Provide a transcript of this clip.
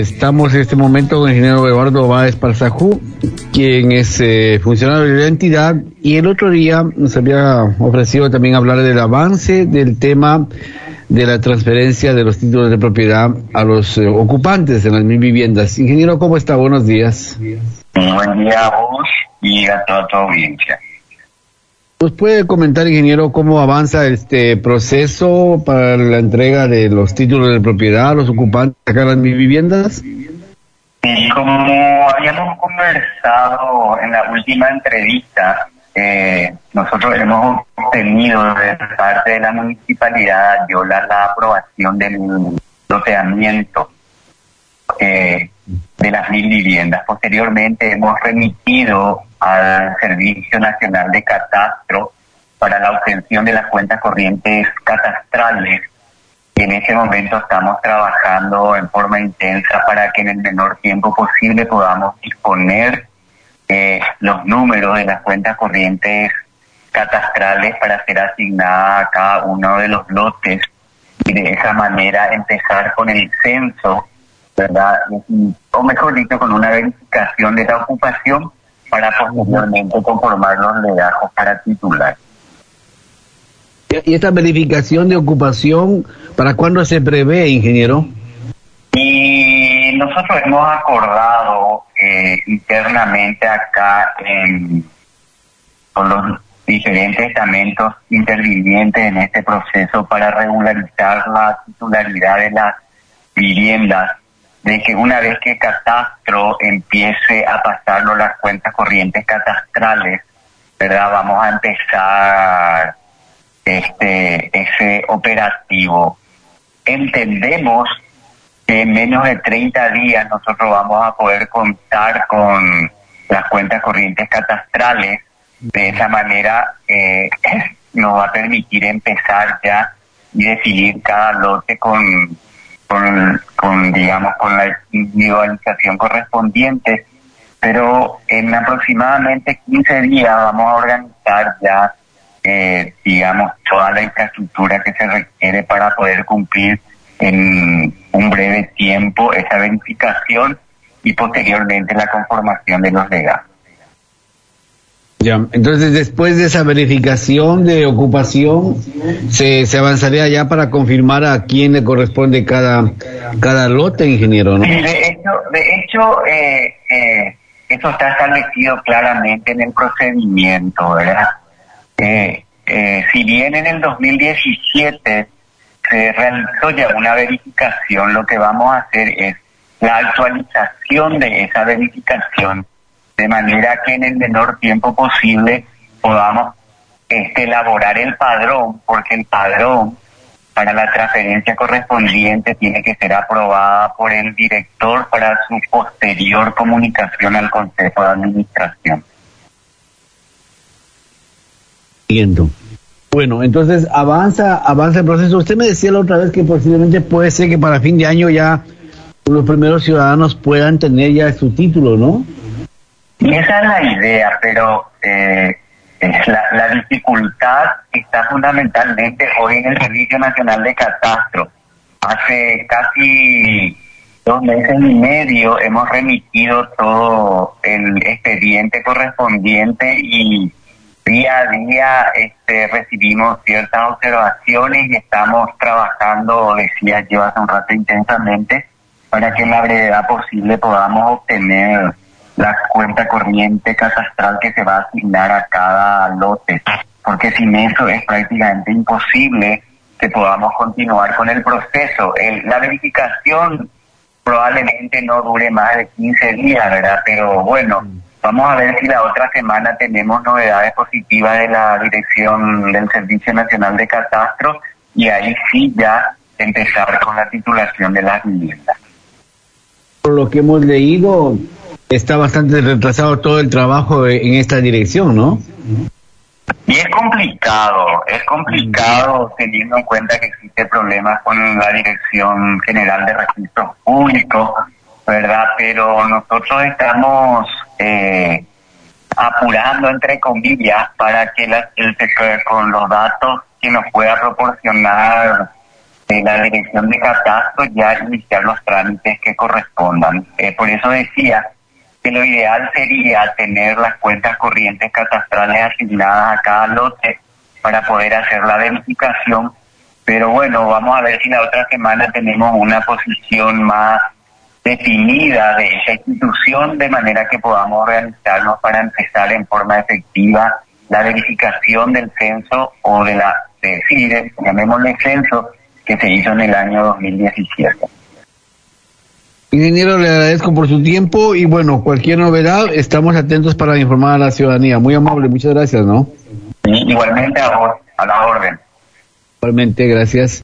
Estamos en este momento con el ingeniero Eduardo Báez Parzajú, quien es funcionario de la entidad, y el otro día nos había ofrecido también hablar del avance del tema de la transferencia de los títulos de propiedad a los ocupantes de las mil viviendas. Ingeniero, ¿cómo está? Buenos días. Buen día a vos y a toda tu audiencia. ¿Nos puede comentar, ingeniero, cómo avanza este proceso para la entrega de los títulos de propiedad a los ocupantes acá en las mil viviendas? Y como habíamos conversado en la última entrevista, nosotros hemos obtenido de parte de la municipalidad la aprobación del loteamiento de las mil viviendas. Posteriormente hemos remitido al Servicio Nacional de Catastro para la obtención de las cuentas corrientes catastrales. En ese momento estamos trabajando en forma intensa para que en el menor tiempo posible podamos disponer los números de las cuentas corrientes catastrales para ser asignada a cada uno de los lotes y de esa manera empezar con el censo, ¿verdad? O mejor dicho, con una verificación de la ocupación para posteriormente conformar los legajos para titular. ¿Y esta verificación de ocupación, para cuándo se prevé, ingeniero? Y nosotros hemos acordado internamente acá con los diferentes estamentos intervinientes en este proceso para regularizar la titularidad de las viviendas, de que una vez que Catastro empiece a pasarnos las cuentas corrientes catastrales, ¿verdad? Vamos a empezar ese operativo. Entendemos que en menos de 30 días nosotros vamos a poder contar con las cuentas corrientes catastrales. De esa manera nos va a permitir empezar ya y decidir cada lote con la individualización correspondiente, pero en aproximadamente 15 días vamos a organizar ya toda la infraestructura que se requiere para poder cumplir en un breve tiempo esa verificación y posteriormente la conformación de los legajos. Ya, entonces después de esa verificación de ocupación se avanzaría ya para confirmar a quién le corresponde cada lote, ingeniero, ¿no? Sí, de hecho eso está establecido claramente en el procedimiento, ¿verdad? Si bien en el 2017 se realizó ya una verificación, lo que vamos a hacer es la actualización de esa verificación, de manera que en el menor tiempo posible podamos elaborar el padrón, porque el padrón para la transferencia correspondiente tiene que ser aprobada por el director para su posterior comunicación al Consejo de Administración. Entiendo. Bueno, entonces avanza el proceso. Usted me decía la otra vez que posiblemente puede ser que para fin de año ya los primeros ciudadanos puedan tener ya su título, ¿no? Y esa es la idea, pero la dificultad está fundamentalmente hoy en el Servicio Nacional de Catastro. Hace casi 2 meses y medio hemos remitido todo el expediente correspondiente y día a día recibimos ciertas observaciones y estamos trabajando, decía yo hace un rato, intensamente para que en la brevedad posible podamos obtener la cuenta corriente catastral que se va a asignar a cada lote, porque sin eso es prácticamente imposible que podamos continuar con el proceso. La verificación probablemente no dure más de 15 días, ¿verdad? Pero bueno, vamos a ver si la otra semana tenemos novedades positivas de la dirección del Servicio Nacional de Catastro y ahí sí ya empezar con la titulación de las viviendas. Por lo que hemos leído, está bastante retrasado todo el trabajo en esta dirección, ¿no? Y es complicado teniendo en cuenta que existe problemas con la Dirección General de Registros Públicos, ¿verdad? Pero nosotros estamos apurando, entre comillas, para que con los datos que nos pueda proporcionar la Dirección de Catastro ya iniciar los trámites que correspondan. Por eso decía que lo ideal sería tener las cuentas corrientes catastrales asignadas a cada lote para poder hacer la verificación, pero bueno, vamos a ver si la otra semana tenemos una posición más definida de esa institución, de manera que podamos organizarnos para empezar en forma efectiva la verificación del censo o llamémosle censo, que se hizo en el año 2017. Ingeniero, le agradezco por su tiempo y bueno, cualquier novedad, estamos atentos para informar a la ciudadanía. Muy amable, muchas gracias, ¿no? Sí, igualmente a vos, a la orden. Igualmente, gracias.